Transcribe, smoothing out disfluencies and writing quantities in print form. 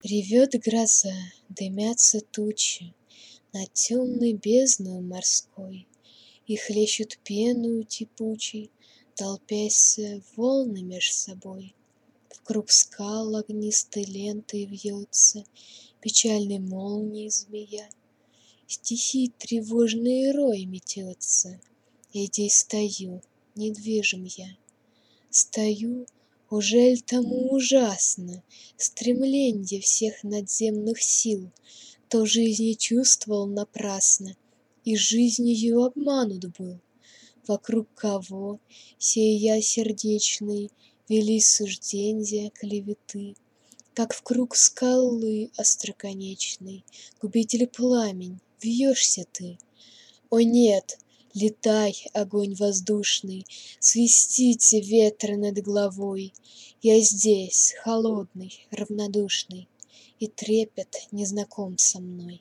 Ревет гроза, дымятся тучи над темной бездной морской, И хлещут пеною текучей, толпясь волны меж собой. Вкруг скал огнистой лентой вьется печальной молнией змея, Стихий тревожный рой метется, Я здесь стою, недвижим я. Стою, ужель тому ужасно Стремленье всех надземных сил, Кто жизни чувствовал напрасно И жизнью обманут был? Вокруг кого, сей я сердечный, Велись сужденья, клеветы, Как вкруг скалы остроконечной, Губитель пламень, вьешься ты. О нет! Летай, огонь воздушный, Свистите ветры над головой, Я здесь, холодный, равнодушный, И трепет незнаком со мной.